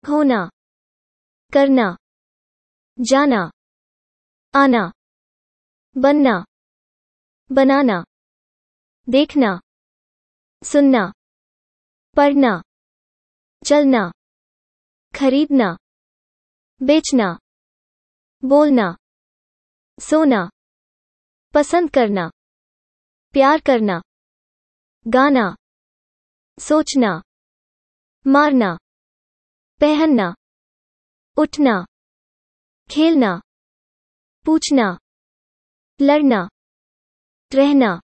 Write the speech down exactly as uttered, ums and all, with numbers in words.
होना, करना, जाना, आना, बनना, बनाना, देखना, सुनना, पढ़ना, चलना, खरीदना, बेचना, बोलना, सोना, पसंद करना, प्यार करना, गाना, सोचना, मारना, पहनना, उठना, खेलना, पूछना, लड़ना, रहना,